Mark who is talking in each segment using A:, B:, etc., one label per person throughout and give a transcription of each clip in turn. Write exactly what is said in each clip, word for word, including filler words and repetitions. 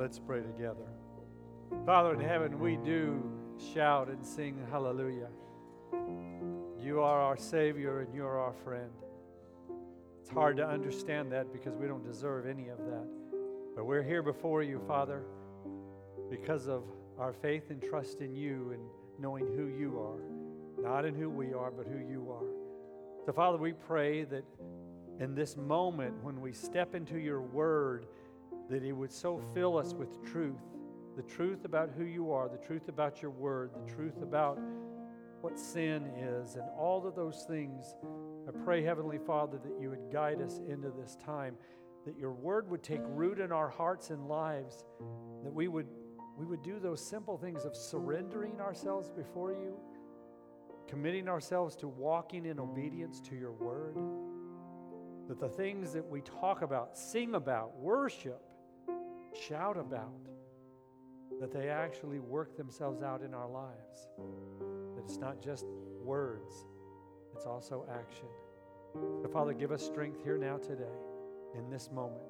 A: Let's pray together. Father in heaven, we do shout and sing hallelujah. You are our Savior and you are our friend. It's hard to understand that because we don't deserve any of that. But we're here before you, Father, because of our faith and trust in you and knowing who you are. Not in who we are, but who you are. So, Father, we pray that in this moment when we step into your word, that it would so fill us with truth. The truth about who you are, the truth about your word, the truth about what sin is, and all of those things. I pray, Heavenly Father, that you would guide us into this time, that your word would take root in our hearts and lives, that we would, we would do those simple things of surrendering ourselves before you, committing ourselves to walking in obedience to your word, that the things that we talk about, sing about, worship, shout about, that they actually work themselves out in our lives. That it's not just words, it's also action. So, Father, give us strength here now today, in this moment,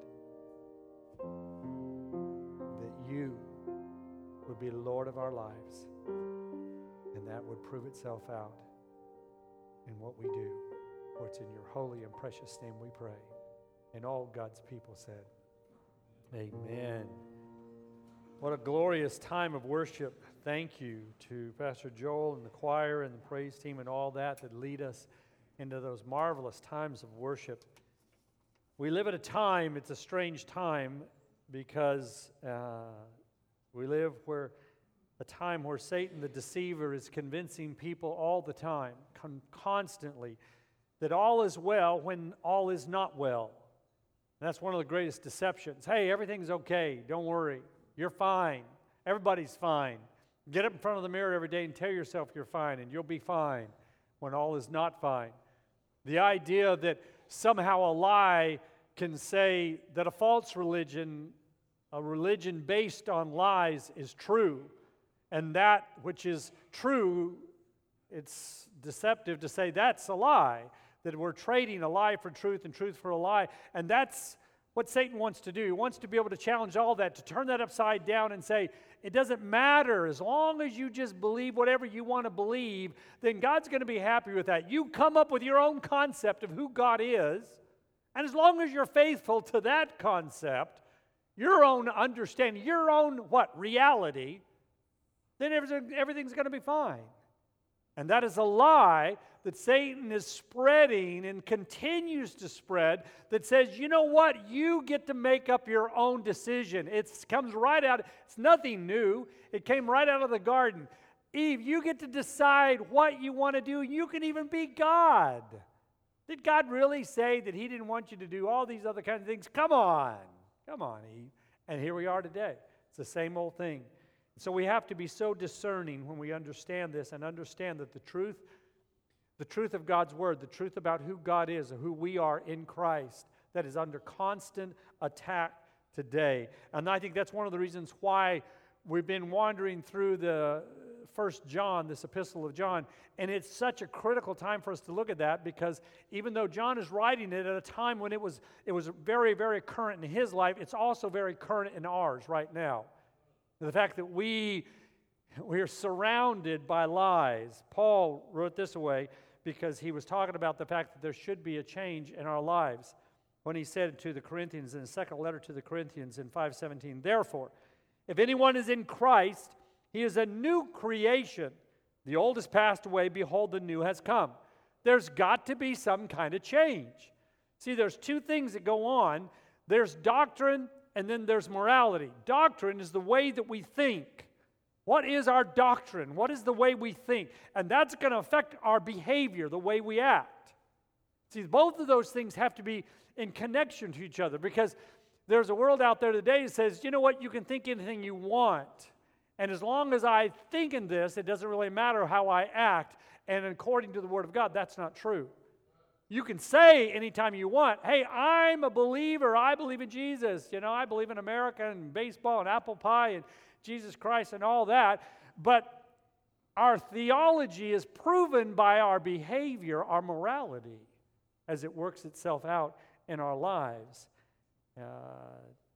A: that you would be Lord of our lives, and that would prove itself out in what we do. For it's in your holy and precious name we pray. And all God's people said, amen. What a glorious time of worship. Thank you to Pastor Joel and the choir and the praise team and all that that lead us into those marvelous times of worship. We live at a time, it's a strange time, because uh, we live where a time where Satan the deceiver is convincing people all the time, con- constantly, that all is well when all is not well. And that's one of the greatest deceptions. Hey, everything's okay. Don't worry. You're fine. Everybody's fine. Get up in front of the mirror every day and tell yourself you're fine, and you'll be fine when all is not fine. The idea that somehow a lie can say that a false religion, a religion based on lies, is true, and that which is true, it's deceptive to say that's a lie, that we're trading a lie for truth and truth for a lie, and that's what Satan wants to do. He wants to be able to challenge all that, to turn that upside down and say, it doesn't matter. As long as you just believe whatever you want to believe, then God's going to be happy with that. You come up with your own concept of who God is, and as long as you're faithful to that concept, your own understanding, your own, what, reality, then everything, everything's going to be fine. And that is a lie that Satan is spreading and continues to spread that says, you know what, you get to make up your own decision. It comes right out, it's nothing new. It came right out of the garden. Eve, you get to decide what you want to do. You can even be God. Did God really say that he didn't want you to do all these other kinds of things? Come on. Come on, Eve. And here we are today. It's the same old thing. So we have to be so discerning when we understand this and understand that the truth, the truth of God's word, the truth about who God is and who we are in Christ, that is under constant attack today. And I think that's one of the reasons why we've been wandering through the First John, this epistle of John, and it's such a critical time for us to look at that, because even though John is writing it at a time when it was it was very, very current in his life, it's also very current in ours right now. The fact that we, we are surrounded by lies. Paul wrote this away because he was talking about the fact that there should be a change in our lives when he said to the Corinthians in his second letter to the Corinthians in five seventeen, therefore, if anyone is in Christ, he is a new creation. The old has passed away, behold, the new has come. There's got to be some kind of change. See, there's two things that go on. There's doctrine, and then there's morality. Doctrine is the way that we think. What is our doctrine? What is the way we think? And that's going to affect our behavior, the way we act. See, both of those things have to be in connection to each other, because there's a world out there today that says, you know what, you can think anything you want. And as long as I think in this, it doesn't really matter how I act. And according to the Word of God, that's not true. You can say anytime you want, hey, I'm a believer. I believe in Jesus. You know, I believe in America and baseball and apple pie and Jesus Christ and all that. But our theology is proven by our behavior, our morality, as it works itself out in our lives. Uh,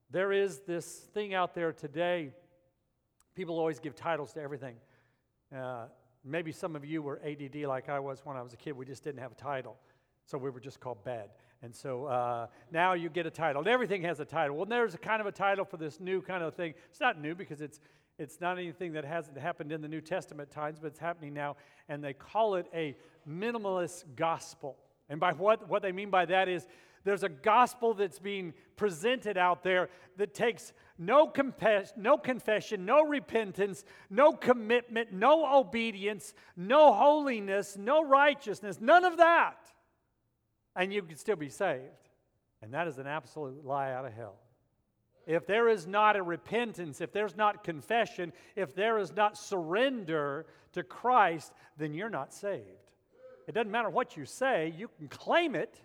A: There is this thing out there today. People always give titles to everything. Uh, maybe some of you were A D D like I was when I was a kid. We just didn't have a title. So we were just called bad. And so uh, now you get a title. And everything has a title. Well, there's a kind of a title for this new kind of thing. It's not new because it's it's not anything that hasn't happened in the New Testament times, but it's happening now. And they call it a minimalist gospel. And by what, what they mean by that is there's a gospel that's being presented out there that takes no, confess, no confession, no repentance, no commitment, no obedience, no holiness, no righteousness, none of that. And you can still be saved. And that is an absolute lie out of hell. If there is not a repentance, if there's not confession, if there is not surrender to Christ, then you're not saved. It doesn't matter what you say, you can claim it,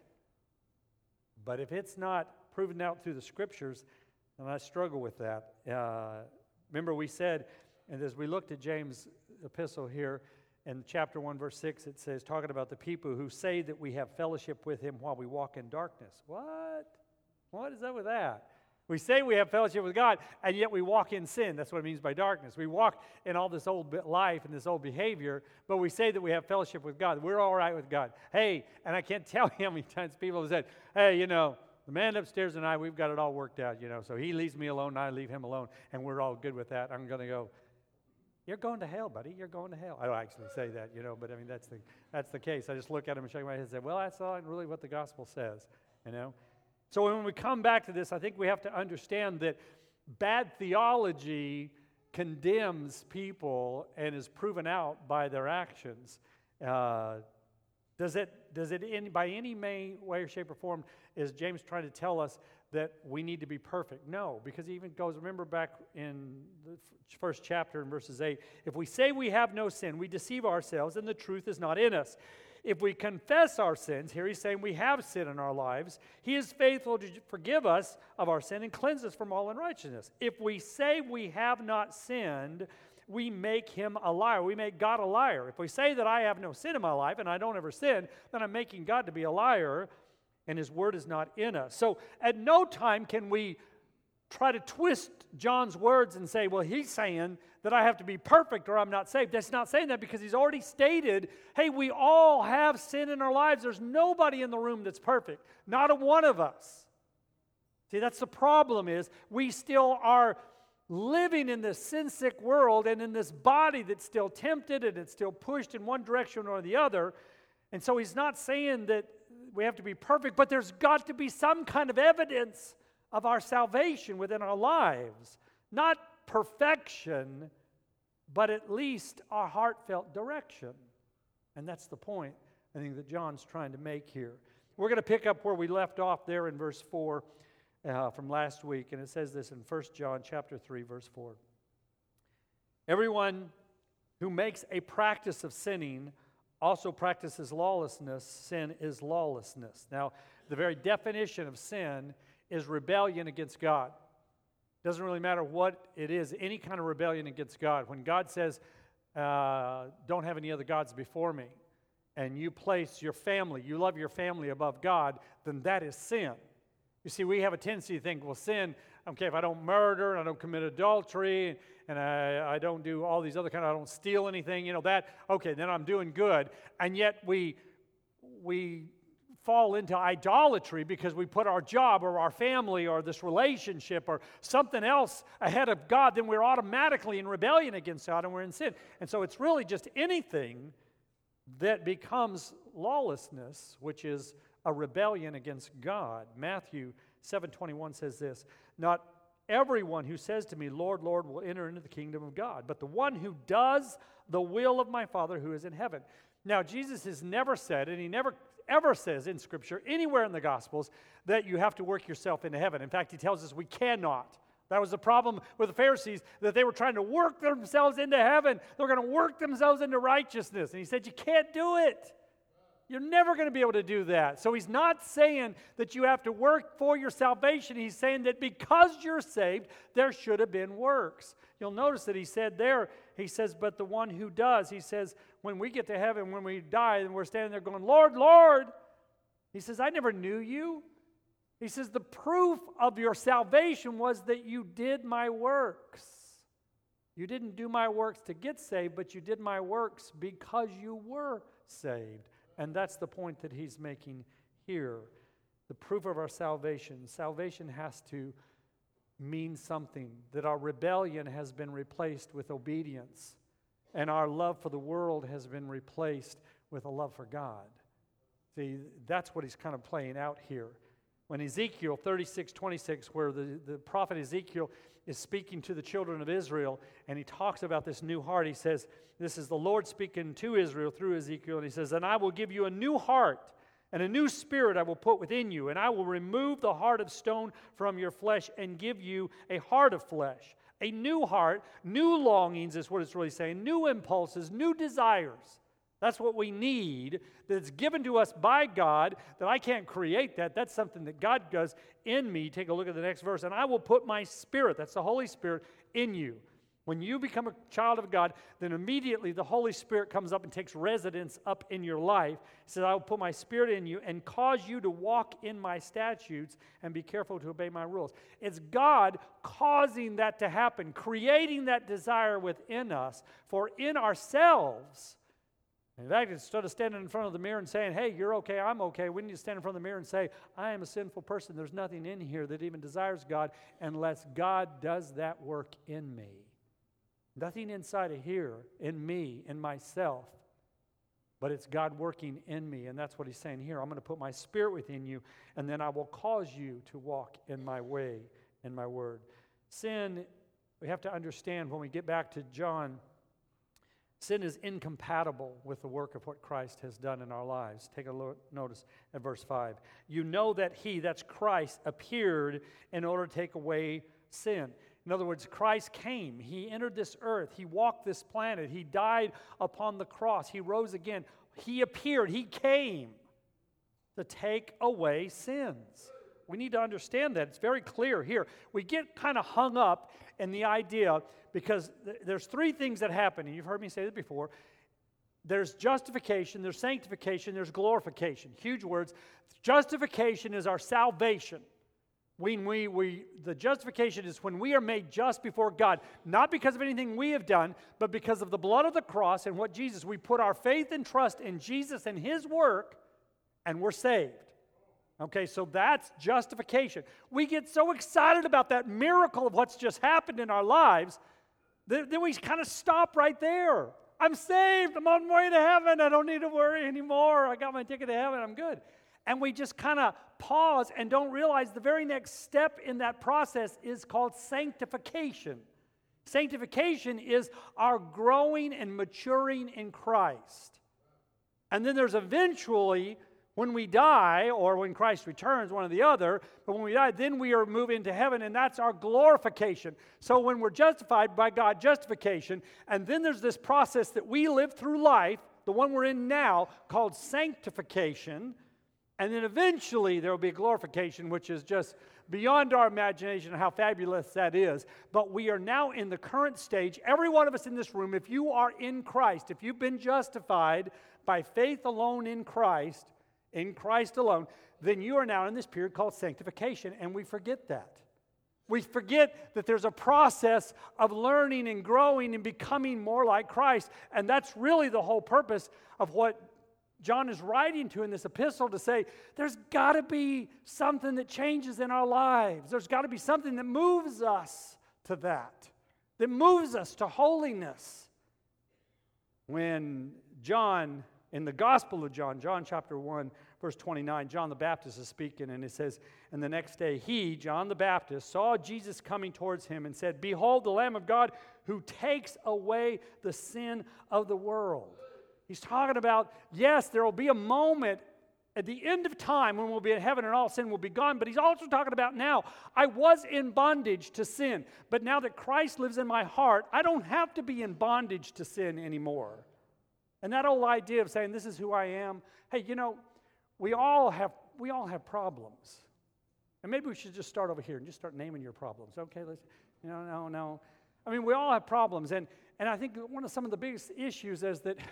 A: but if it's not proven out through the Scriptures, then I struggle with that. Uh, remember we said, and as we looked at James' epistle here, in chapter one, verse six, it says, talking about the people who say that we have fellowship with him while we walk in darkness. What? What is up with that? We say we have fellowship with God, and yet we walk in sin. That's what it means by darkness. We walk in all this old life and this old behavior, but we say that we have fellowship with God. We're all right with God. Hey, and I can't tell you how many times people have said, hey, you know, the man upstairs and I, we've got it all worked out, you know, so he leaves me alone and I leave him alone, and we're all good with that. I'm going to go, you're going to hell, buddy. You're going to hell. I don't actually say that, you know, but I mean, that's the that's the case. I just look at him and shake my head and say, well, that's not really what the gospel says, you know. So when we come back to this, I think we have to understand that bad theology condemns people and is proven out by their actions. Uh, does it, does it in, by any way, way, shape, or form, is James trying to tell us that we need to be perfect? No, because he even goes, remember back in the first chapter in verses eight, if we say we have no sin, we deceive ourselves and the truth is not in us. If we confess our sins, here he's saying we have sin in our lives, he is faithful to forgive us of our sin and cleanse us from all unrighteousness. If we say we have not sinned, we make him a liar. We make God a liar. If we say that I have no sin in my life and I don't ever sin, then I'm making God to be a liar and his word is not in us. So at no time can we try to twist John's words and say, well, he's saying that I have to be perfect or I'm not saved. That's not saying that because he's already stated, hey, we all have sin in our lives. There's nobody in the room that's perfect. Not a one of us. See, that's the problem is we still are living in this sin-sick world and in this body that's still tempted and it's still pushed in one direction or the other. And so he's not saying that we have to be perfect, but there's got to be some kind of evidence of our salvation within our lives. Not perfection, but at least our heartfelt direction. And that's the point, I think, that John's trying to make here. We're going to pick up where we left off there in verse four uh, from last week, and it says this in First John chapter three, verse four. Everyone who makes a practice of sinning also practices lawlessness. Sin is lawlessness. Now, the very definition of sin is rebellion against God. Doesn't really matter what it is, any kind of rebellion against God. When God says, uh, don't have any other gods before me, and you place your family, you love your family above God, then that is sin. You see, we have a tendency to think, well, sin, okay, if I don't murder, and I don't commit adultery, and I, I don't do all these other kind of, I don't steal anything, you know, that, okay, then I'm doing good. And yet we we fall into idolatry because we put our job or our family or this relationship or something else ahead of God, then we're automatically in rebellion against God and we're in sin. And so it's really just anything that becomes lawlessness, which is a rebellion against God. Matthew seven twenty-one says this, not everyone who says to me, Lord, Lord, will enter into the kingdom of God, but the one who does the will of my Father who is in heaven. Now, Jesus has never said, and he never ever says in Scripture, anywhere in the Gospels, that you have to work yourself into heaven. In fact, he tells us we cannot. That was the problem with the Pharisees, that they were trying to work themselves into heaven. They were going to work themselves into righteousness. And he said, you can't do it. You're never going to be able to do that. So he's not saying that you have to work for your salvation. He's saying that because you're saved, there should have been works. You'll notice that he said there, he says, but the one who does, he says, when we get to heaven, when we die, and we're standing there going, Lord, Lord, he says, I never knew you. He says, the proof of your salvation was that you did my works. You didn't do my works to get saved, but you did my works because you were saved. And that's the point that he's making here. The proof of our salvation. Salvation has to mean something, that our rebellion has been replaced with obedience, and our love for the world has been replaced with a love for God. See, that's what he's kind of playing out here. When Ezekiel thirty-six twenty-six, where the, the prophet Ezekiel is speaking to the children of Israel, and he talks about this new heart, he says, this is the Lord speaking to Israel through Ezekiel, and he says, and I will give you a new heart, and a new spirit I will put within you, and I will remove the heart of stone from your flesh and give you a heart of flesh. A new heart, new longings is what it's really saying, new impulses, new desires. That's what we need, that's given to us by God, that I can't create that. That's something that God does in me. Take a look at the next verse. And I will put my Spirit, that's the Holy Spirit, in you. When you become a child of God, then immediately the Holy Spirit comes up and takes residence up in your life. He says, I will put my Spirit in you and cause you to walk in my statutes and be careful to obey my rules. It's God causing that to happen, creating that desire within us, for in ourselves. In fact, instead of standing in front of the mirror and saying, hey, you're okay, I'm okay, we need to stand in front of the mirror and say, I am a sinful person. There's nothing in here that even desires God unless God does that work in me. Nothing inside of here, in me, in myself, but it's God working in me, and that's what he's saying here. I'm going to put my Spirit within you, and then I will cause you to walk in my way, in my word. Sin, we have to understand when we get back to John, sin is incompatible with the work of what Christ has done in our lives. Take a look, notice at verse five. You know that he, that's Christ, appeared in order to take away sin. In other words, Christ came. He entered this earth. He walked this planet. He died upon the cross. He rose again. He appeared. He came to take away sins. We need to understand that. It's very clear here. We get kind of hung up in the idea because th- there's three things that happen. And you've heard me say this before. There's justification, there's sanctification, there's glorification. Huge words. Justification is our salvation. When we, we, the justification is when we are made just before God, not because of anything we have done, but because of the blood of the cross and what Jesus, we put our faith and trust in Jesus and His work, and we're saved. Okay, so that's justification. We get so excited about that miracle of what's just happened in our lives, that, that we kind of stop right there. I'm saved, I'm on my way to heaven, I don't need to worry anymore, I got my ticket to heaven, I'm good. And we just kind of pause and don't realize the very next step in that process is called sanctification. Sanctification is our growing and maturing in Christ. And then there's eventually, when we die, or when Christ returns, one or the other, but when we die, then we are moving to heaven, and that's our glorification. So when we're justified by God, justification, and then there's this process that we live through life, the one we're in now, called sanctification. And then eventually there will be a glorification, which is just beyond our imagination how fabulous that is. But we are now in the current stage. Every one of us in this room, if you are in Christ, if you've been justified by faith alone in Christ, in Christ alone, then you are now in this period called sanctification, and we forget that. We forget that there's a process of learning and growing and becoming more like Christ, and that's really the whole purpose of what John is writing to in this epistle, to say there's got to be something that changes in our lives. There's got to be something that moves us to that, that moves us to holiness. When John, in the Gospel of John, John chapter one, verse twenty-nine, John the Baptist is speaking, and it says, and the next day he, John the Baptist, saw Jesus coming towards him and said, behold, the Lamb of God who takes away the sin of the world. He's talking about, yes, there will be a moment at the end of time when we'll be in heaven and all sin will be gone, but he's also talking about now. I was in bondage to sin, but now that Christ lives in my heart, I don't have to be in bondage to sin anymore. And that old idea of saying, this is who I am, hey, you know, we all have we all have problems. And maybe we should just start over here and just start naming your problems. Okay, let's, you know, no, no. I mean, we all have problems, and, and I think one of some of the biggest issues is that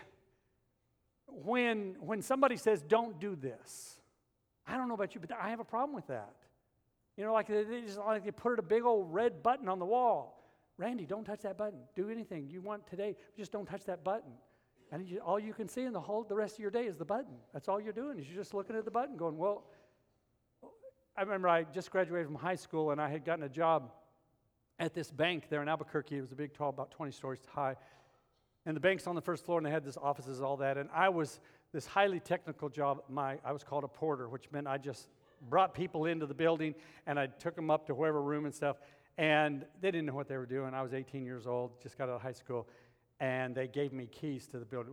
A: When, when somebody says, don't do this, I don't know about you, but I have a problem with that. You know, like they, they just like they put a big old red button on the wall. Randy, don't touch that button. Do anything you want today. Just don't touch that button. And you, all you can see in the whole the rest of your day is the button. That's all you're doing is you're just looking at the button going, well, I remember I just graduated from high school and I had gotten a job at this bank there in Albuquerque. It was a big, tall, about twenty stories high. And the bank's on the first floor and they had this offices and all that. And I was this highly technical job. My I was called a porter, which meant I just brought people into the building and I took them up to whatever room and stuff. And they didn't know what they were doing. I was eighteen years old, just got out of high school. And they gave me keys to the building.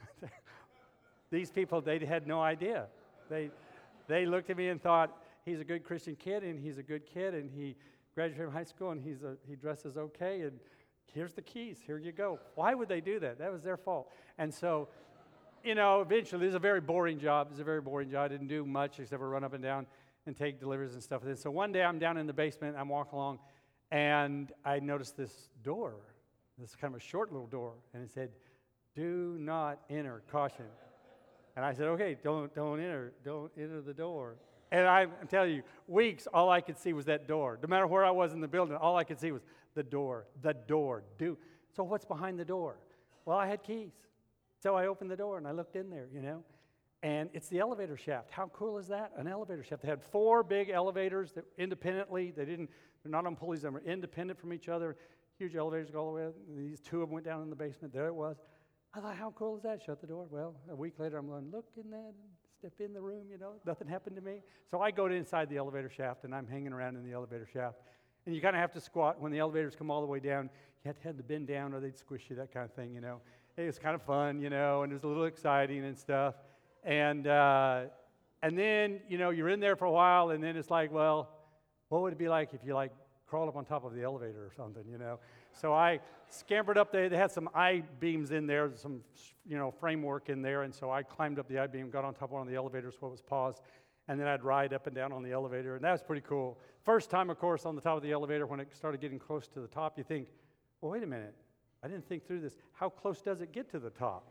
A: These people, they had no idea. They they looked at me and thought, he's a good Christian kid, and he's a good kid, and he graduated from high school, and he's a, he dresses okay, and here's the keys. Here you go. Why would they do that? That was their fault. And so, you know, eventually, it was a very boring job. It was a very boring job. I didn't do much except for run up and down and take deliveries and stuff. So one day, I'm down in the basement. I'm walking along, and I noticed this door. This kind of a short little door, and it said, "Do not enter, caution." And I said, "Okay, don't don't enter, don't enter the door." And I, I'm telling you, weeks, all I could see was that door. No matter where I was in the building, all I could see was the door, the door. Do so. What's behind the door? Well, I had keys, so I opened the door and I looked in there, you know, and it's the elevator shaft. How cool is that? An elevator shaft. They had four big elevators that independently. They didn't. They're not on pulleys. They were independent from each other. Huge elevators go all the way up. These two of them went down in the basement. There it was. I thought, how cool is that? Shut the door. Well, a week later, I'm going, look in that, step in the room, you know. Nothing happened to me. So I go to inside the elevator shaft, and I'm hanging around in the elevator shaft. And you kind of have to squat. When the elevators come all the way down, you have to have to bend down or they'd squish you, that kind of thing, you know. It was kind of fun, you know, and it was a little exciting and stuff. And, uh, and then, you know, you're in there for a while, and then it's like, well, what would it be like if you, like, crawled up on top of the elevator or something, you know. So I scampered up there. They had some I-beams in there, some, you know, framework in there, and so I climbed up the I-beam, got on top of one of the elevators while it was paused, and then I'd ride up and down on the elevator, and that was pretty cool. First time, of course, on the top of the elevator, when it started getting close to the top, you think, well, wait a minute. I didn't think through this. How close does it get to the top?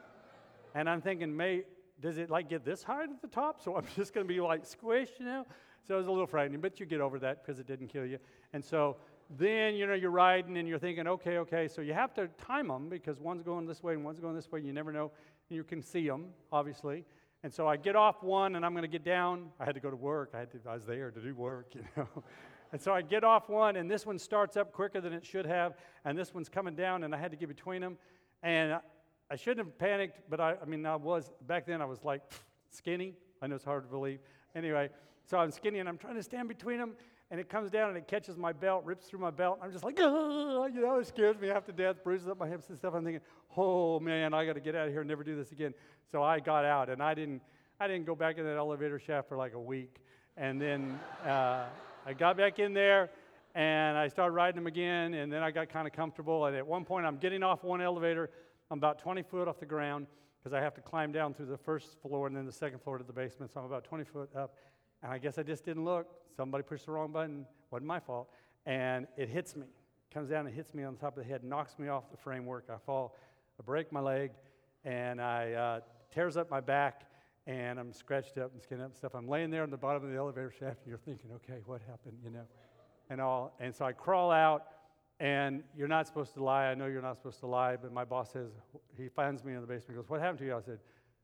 A: And I'm thinking, may, does it, like, get this high at the top? So I'm just going to be, like, squished, you know? So it was a little frightening, but you get over that because it didn't kill you. And so then, you know, you're riding and you're thinking, okay, okay. So you have to time them because one's going this way and one's going this way. You never know. And you can see them, obviously. And so I get off one and I'm going to get down. I had to go to work. I, had to, I was there to do work, you know. And so I get off one and this one starts up quicker than it should have. And this one's coming down and I had to get between them. And I, I shouldn't have panicked, but I, I mean, I was, back then I was like skinny. I know it's hard to believe. Anyway. So I'm skinny, and I'm trying to stand between them, and it comes down, and it catches my belt, rips through my belt. I'm just like, oh, you know, it scares me half to death, bruises up my hips and stuff. I'm thinking, oh, man, I got to get out of here and never do this again. So I got out, and I didn't I didn't go back in that elevator shaft for like a week. And then uh, I got back in there, and I started riding them again, and then I got kind of comfortable. And at one point, I'm getting off one elevator. I'm about twenty foot off the ground because I have to climb down through the first floor and then the second floor to the basement, so I'm about twenty foot up. And I guess I just didn't look. Somebody pushed the wrong button. Wasn't my fault. And it hits me. Comes down and hits me on the top of the head, knocks me off the framework. I fall. I break my leg, and I uh, tears up my back, and I'm scratched up and skinned up and stuff. I'm laying there on the bottom of the elevator shaft, and you're thinking, okay, what happened, you know, and all. And so I crawl out, and you're not supposed to lie. I know you're not supposed to lie, but my boss says, he finds me in the basement. He goes, what happened to you? I said,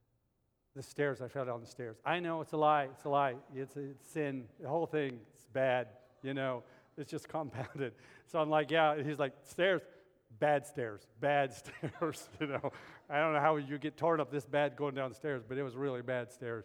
A: the stairs, I fell down the stairs. I know, it's a lie, it's a lie. It's, a, it's sin. The whole thing is bad, you know. It's just compounded. So I'm like, yeah. And he's like, stairs, bad stairs, bad stairs, you know. I don't know how you get torn up this bad going down the stairs, but it was really bad stairs.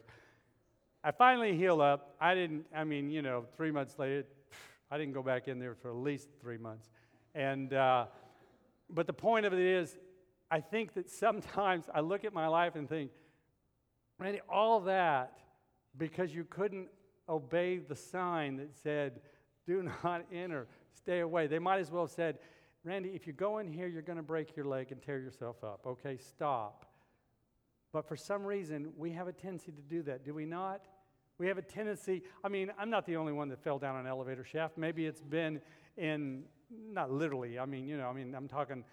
A: I finally healed up. I didn't, I mean, you know, three months later, I didn't go back in there for at least three months. And, uh, but the point of it is, I think that sometimes I look at my life and think, Randy, all that because you couldn't obey the sign that said, do not enter, stay away. They might as well have said, Randy, if you go in here, you're going to break your leg and tear yourself up. Okay, stop. But for some reason, we have a tendency to do that, do we not? We have a tendency, I mean, I'm not the only one that fell down an elevator shaft. Maybe it's been in, not literally, I mean, you know, I mean, I'm talking,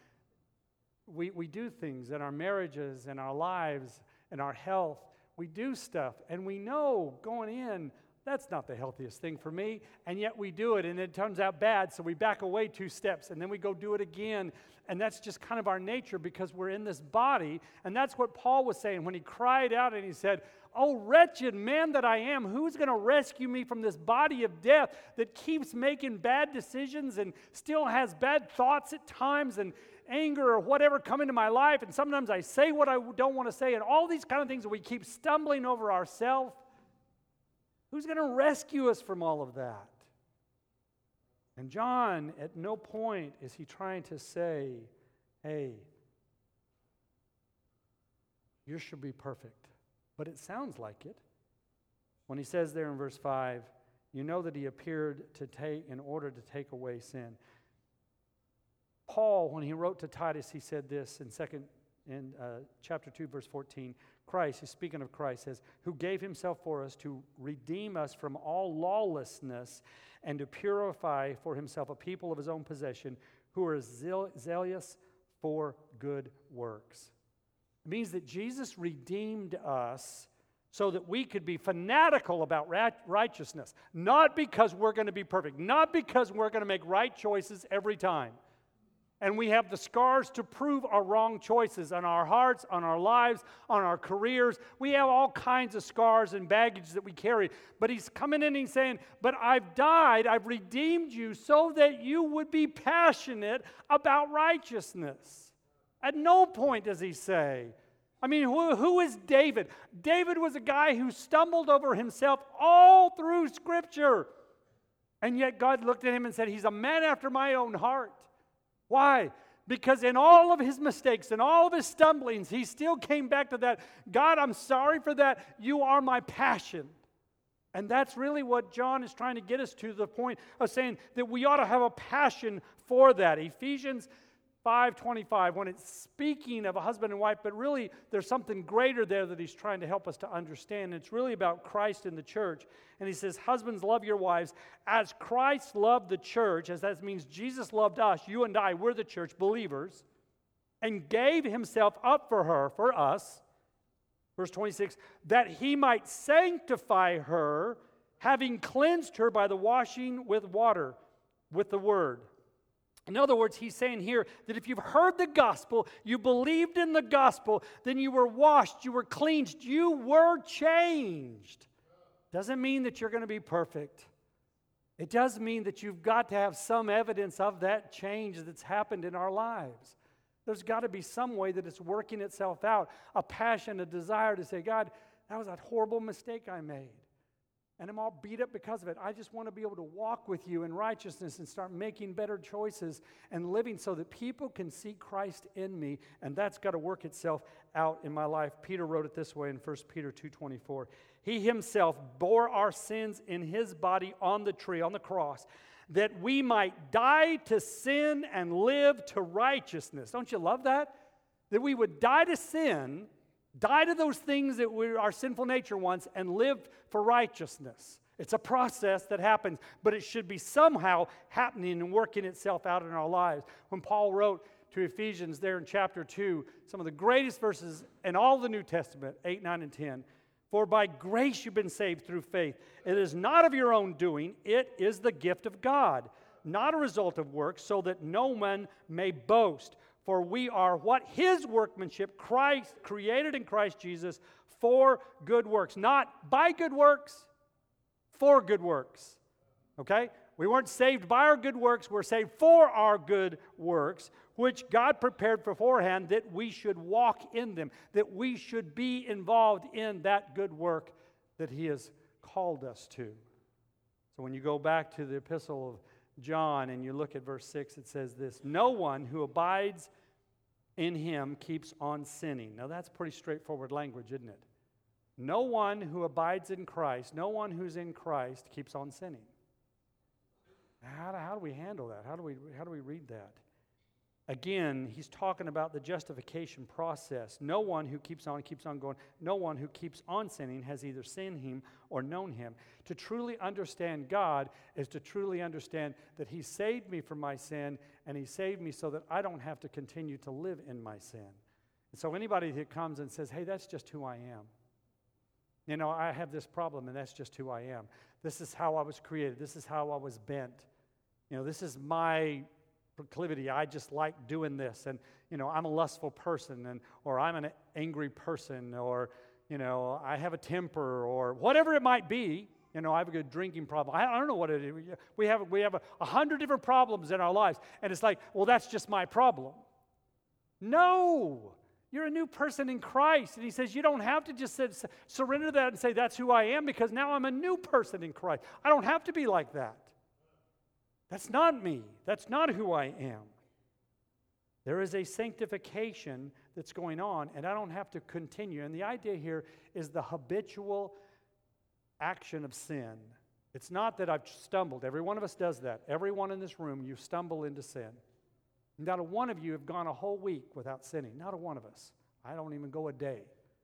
A: we, we do things in our marriages, in our lives, in our health. We do stuff, and we know going in, That's not the healthiest thing for me. And yet we do it, and it turns out bad, so we back away two steps, and then we go do it again. And that's just kind of our nature because we're in this body. And that's what Paul was saying when he cried out and he said, "Oh, wretched man that I am, who's going to rescue me from this body of death that keeps making bad decisions and still has bad thoughts at times and anger or whatever come into my life, and sometimes I say what I don't want to say, and all these kind of things that we keep stumbling over ourselves. Who's going to rescue us from all of that?" And John, at no point is he trying to say, hey, you should be perfect. But it sounds like it. When he says there in verse five, you know that he appeared to take in order to take away sin. Paul, when he wrote to Titus, he said this in second in uh, chapter two, verse fourteen. Christ, he's speaking of Christ, says, who gave himself for us to redeem us from all lawlessness and to purify for himself a people of his own possession who are zeal- zealous for good works. It means that Jesus redeemed us so that we could be fanatical about righteousness, not because we're going to be perfect, not because we're going to make right choices every time. And we have the scars to prove our wrong choices on our hearts, on our lives, on our careers. We have all kinds of scars and baggage that we carry. But he's coming in and he's saying, but I've died, I've redeemed you so that you would be passionate about righteousness. At no point does he say, I mean, who, who is David? David was a guy who stumbled over himself all through Scripture. And yet God looked at him and said, he's a man after my own heart. Why? Because in all of his mistakes and all of his stumblings, he still came back to that, God, I'm sorry for that. You are my passion. And that's really what John is trying to get us to, the point of saying that we ought to have a passion for that. Ephesians five twenty-five, when it's speaking of a husband and wife, but really there's something greater there that he's trying to help us to understand. It's really about Christ and the church. And he says, husbands, love your wives as Christ loved the church, as that means Jesus loved us, you and I, we're the church, believers, and gave himself up for her, for us. Verse twenty-six, that he might sanctify her, having cleansed her by the washing with water, with the word. In other words, he's saying here that if you've heard the gospel, you believed in the gospel, then you were washed, you were cleansed, you were changed. Doesn't mean that you're going to be perfect. It does mean that you've got to have some evidence of that change that's happened in our lives. There's got to be some way that it's working itself out, a passion, a desire to say, God, that was a horrible mistake I made. And I'm all beat up because of it. I just want to be able to walk with you in righteousness and start making better choices and living so that people can see Christ in me, and that's got to work itself out in my life. Peter wrote it this way in First Peter two twenty-four. He himself bore our sins in his body on the tree, on the cross, that we might die to sin and live to righteousness. Don't you love that? That we would die to sin, die to those things that we, our sinful nature wants, and live for righteousness. It's a process that happens, but it should be somehow happening and working itself out in our lives. When Paul wrote to Ephesians there in chapter two, some of the greatest verses in all the New Testament, eight, nine, and ten, for by grace you've been saved through faith. It is not of your own doing, it is the gift of God, not a result of works, so that no one may boast. For we are what? His workmanship, Christ, created in Christ Jesus for good works. Not by good works, for good works. Okay? We weren't saved by our good works. We're saved for our good works, which God prepared beforehand that we should walk in them, that we should be involved in that good work that He has called us to. So when you go back to the epistle of John and you look at verse six, it says this, no one who abides in Him keeps on sinning. Now that's pretty straightforward language, isn't it? No one who abides in Christ, no one who's in Christ keeps on sinning. How do, how do we handle that? How do we, how do we read that? Again, he's talking about the justification process. No one who keeps on, keeps on going, no one who keeps on sinning has either seen Him or known Him. To truly understand God is to truly understand that He saved me from my sin, and He saved me so that I don't have to continue to live in my sin. And so anybody that comes and says, hey, that's just who I am. You know, I have this problem, and that's just who I am. This is how I was created. This is how I was bent. You know, this is my proclivity. I just like doing this. And, you know, I'm a lustful person, and or I'm an angry person, or, you know, I have a temper, or whatever it might be. You know, I have a good drinking problem. I, I don't know what it is. We have, we have a, a hundred different problems in our lives. And it's like, well, that's just my problem. No. You're a new person in Christ. And he says you don't have to just sit, surrender that and say, that's who I am, because now I'm a new person in Christ. I don't have to be like that. That's not me. That's not who I am. There is a sanctification that's going on, and I don't have to continue. And the idea here is the habitual action of sin. It's not that I've stumbled. Every one of us does that. Everyone in this room, you stumble into sin. Not a one of you have gone a whole week without sinning. Not a one of us. I don't even go a day.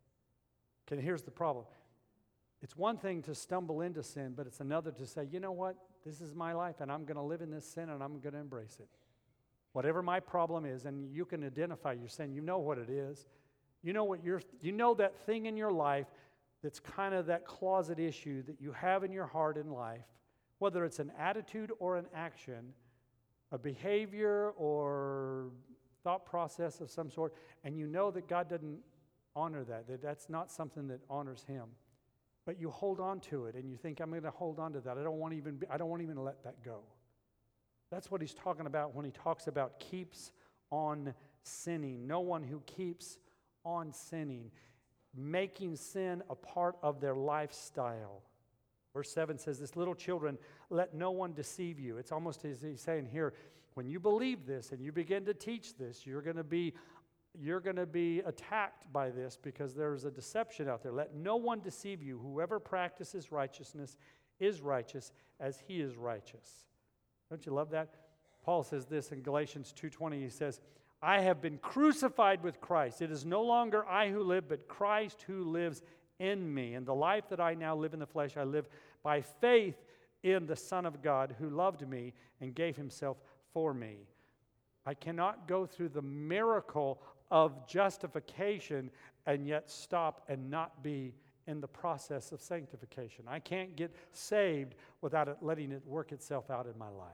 A: Okay, here's the problem. It's one thing to stumble into sin, but it's another to say, you know what? This is my life, and I'm going to live in this sin, and I'm going to embrace it. Whatever my problem is, and you can identify your sin. You know what it is. You know what you're, you know that thing in your life that's kind of that closet issue that you have in your heart in life, whether it's an attitude or an action, a behavior or thought process of some sort, and you know that God doesn't honor that, that that's not something that honors Him. But you hold on to it, and you think, I'm going to hold on to that. I don't want to even be, I don't want to even let that go. That's what he's talking about when he talks about keeps on sinning. No one who keeps on sinning, making sin a part of their lifestyle. Verse seven says, this little children, let no one deceive you. It's almost as he's saying here, when you believe this and you begin to teach this, you're going to be you're going to be attacked by this because there's a deception out there. Let no one deceive you. Whoever practices righteousness is righteous as he is righteous. Don't you love that? Paul says this in Galatians two twenty. He says, I have been crucified with Christ. It is no longer I who live, but Christ who lives in me. And the life that I now live in the flesh, I live by faith in the Son of God who loved me and gave himself for me. I cannot go through the miracle of justification and yet stop and not be in the process of sanctification. I can't get saved without it letting it work itself out in my life.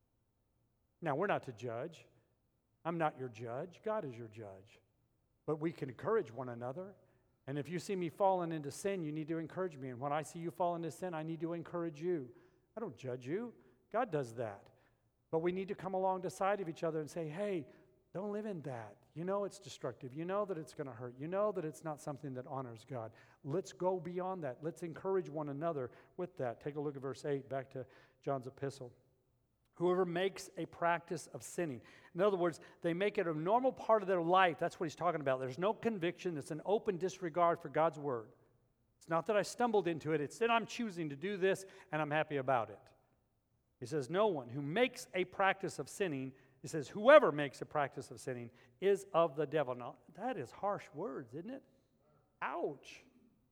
A: Now, we're not to judge. I'm not your judge. God is your judge. But we can encourage one another. And if you see me falling into sin, you need to encourage me. And when I see you fall into sin, I need to encourage you. I don't judge you. God does that. But we need to come along the side of each other and say, hey, don't live in that. You know it's destructive. You know that it's going to hurt. You know that it's not something that honors God. Let's go beyond that. Let's encourage one another with that. Take a look at verse eight, back to John's epistle. Whoever makes a practice of sinning. In other words, they make it a normal part of their life. That's what he's talking about. There's no conviction. It's an open disregard for God's word. It's not that I stumbled into it. It's that I'm choosing to do this, and I'm happy about it. He says, no one who makes a practice of sinning, he says, whoever makes a practice of sinning is of the devil. Now, that is harsh words, isn't it? Ouch.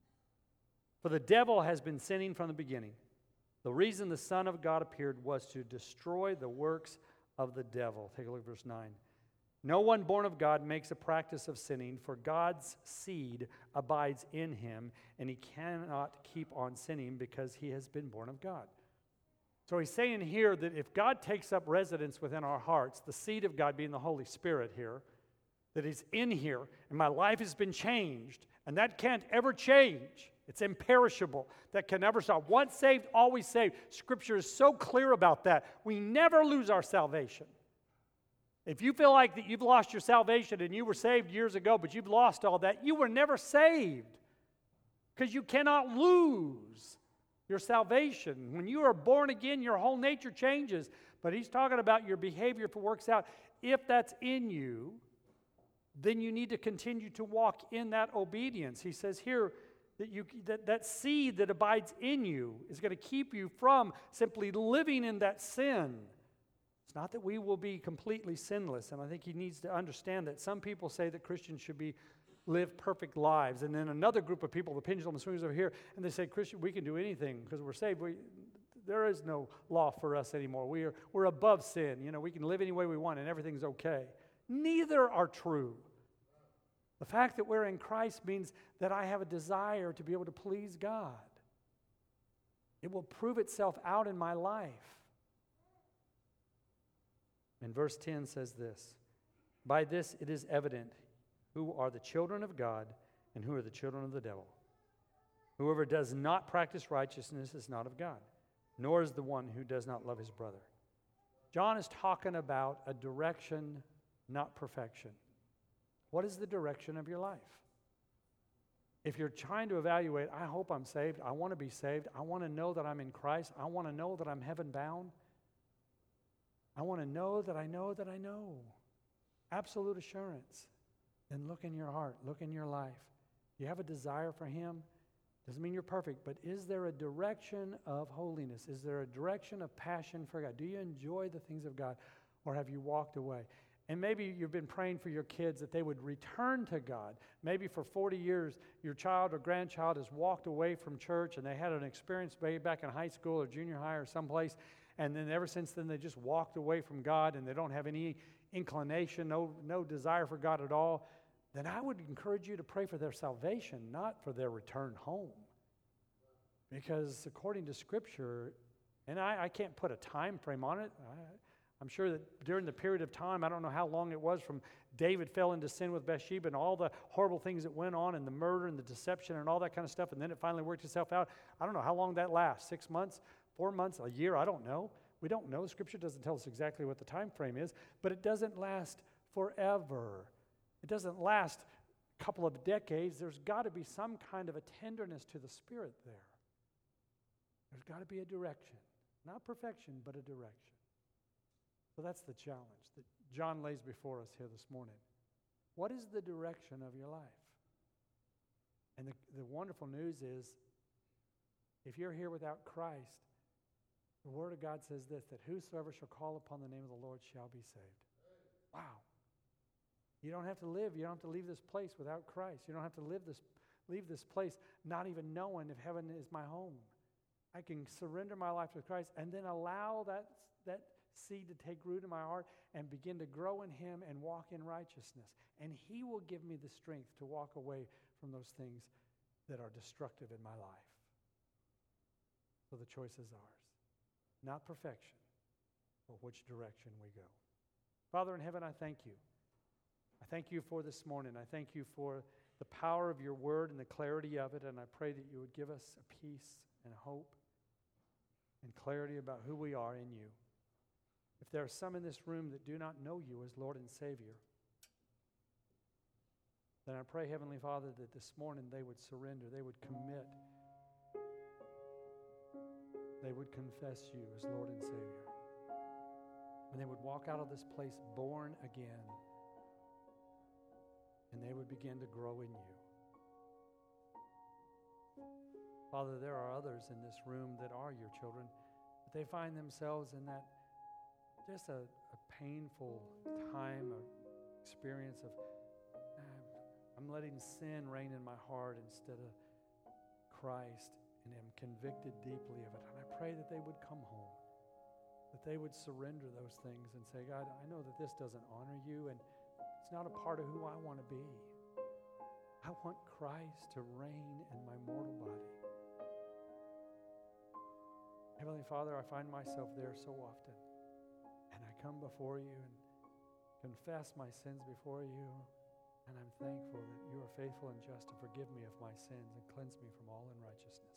A: For the devil has been sinning from the beginning. The reason the Son of God appeared was to destroy the works of the devil. Take a look at verse nine. No one born of God makes a practice of sinning, for God's seed abides in him, and he cannot keep on sinning because he has been born of God. So he's saying here that if God takes up residence within our hearts, the seed of God being the Holy Spirit here, that he's in here, and my life has been changed, and that can't ever change. It's imperishable. That can never stop. Once saved, always saved. Scripture is so clear about that. We never lose our salvation. If you feel like that you've lost your salvation and you were saved years ago, but you've lost all that, you were never saved because you cannot lose your salvation. When you are born again, your whole nature changes. But he's talking about your behavior if it works out. If that's in you, then you need to continue to walk in that obedience. He says here that you that, that seed that abides in you is going to keep you from simply living in that sin. It's not that we will be completely sinless, and I think he needs to understand that. Some people say that Christians should be live perfect lives, and then another group of people, the pendulum swings over here, and they say, Christian, we can do anything because we're saved. We, there is no law for us anymore. We are, we're above sin. You know, we can live any way we want, and everything's okay. Neither are true. The fact that we're in Christ means that I have a desire to be able to please God. It will prove itself out in my life. And verse ten says this, by this it is evident who are the children of God and who are the children of the devil. Whoever does not practice righteousness is not of God, nor is the one who does not love his brother. John is talking about a direction, not perfection. What is the direction of your life? If you're trying to evaluate, I hope I'm saved, I want to be saved, I want to know that I'm in Christ, I want to know that I'm heaven bound, I want to know that I know that I know. Absolute assurance. Then look in your heart, look in your life. Do you have a desire for Him? Doesn't mean you're perfect, but is there a direction of holiness? Is there a direction of passion for God? Do you enjoy the things of God, or have you walked away? And maybe you've been praying for your kids that they would return to God. Maybe for forty years, your child or grandchild has walked away from church and they had an experience maybe back in high school or junior high or someplace, and then ever since then they just walked away from God and they don't have any inclination, no, no desire for God at all. Then I would encourage you to pray for their salvation, not for their return home. Because according to Scripture, and I, I can't put a time frame on it, I, I'm sure that during the period of time, I don't know how long it was from David fell into sin with Bathsheba and all the horrible things that went on and the murder and the deception and all that kind of stuff, and then it finally worked itself out. I don't know how long that lasts, six months, four months, a year, I don't know. We don't know. Scripture doesn't tell us exactly what the time frame is, but it doesn't last forever. It doesn't last a couple of decades. There's got to be some kind of a tenderness to the Spirit there. There's got to be a direction. Not perfection, but a direction. So that's the challenge that John lays before us here this morning. What is the direction of your life? And the, the wonderful news is, if you're here without Christ, the Word of God says this, that whosoever shall call upon the name of the Lord shall be saved. Wow. You don't have to live, you don't have to leave this place without Christ. You don't have to live this, leave this place not even knowing if heaven is my home. I can surrender my life to Christ and then allow that, that seed to take root in my heart and begin to grow in Him and walk in righteousness. And He will give me the strength to walk away from those things that are destructive in my life. So the choice is ours. Not perfection, but which direction we go. Father in heaven, I thank you. I thank you for this morning. I thank you for the power of your word and the clarity of it, and I pray that you would give us a peace and hope and clarity about who we are in you. If there are some in this room that do not know you as Lord and Savior, then I pray, Heavenly Father, that this morning they would surrender, they would commit, they would confess you as Lord and Savior, and they would walk out of this place born again, and they would begin to grow in you. Father, there are others in this room that are your children, but they find themselves in that just a, a painful time or experience of, uh, I'm letting sin reign in my heart instead of Christ, and am convicted deeply of it. And I pray that they would come home, that they would surrender those things and say, God, I know that this doesn't honor you, and it's not a part of who I want to be. I want Christ to reign in my mortal body. Heavenly Father, I find myself there so often. And I come before you and confess my sins before you. And I'm thankful that you are faithful and just to forgive me of my sins and cleanse me from all unrighteousness.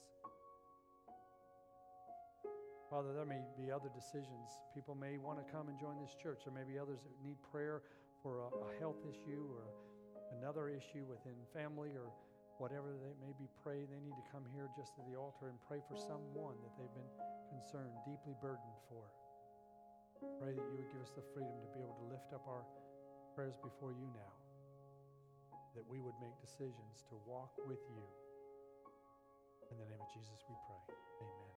A: Father, there may be other decisions. People may want to come and join this church. There may be others that need prayer for a, a health issue or another issue within family or whatever they may be praying. They need to come here just to the altar and pray for someone that they've been concerned, deeply burdened for. Pray that you would give us the freedom to be able to lift up our prayers before you now, that we would make decisions to walk with you. In the name of Jesus we pray. Amen.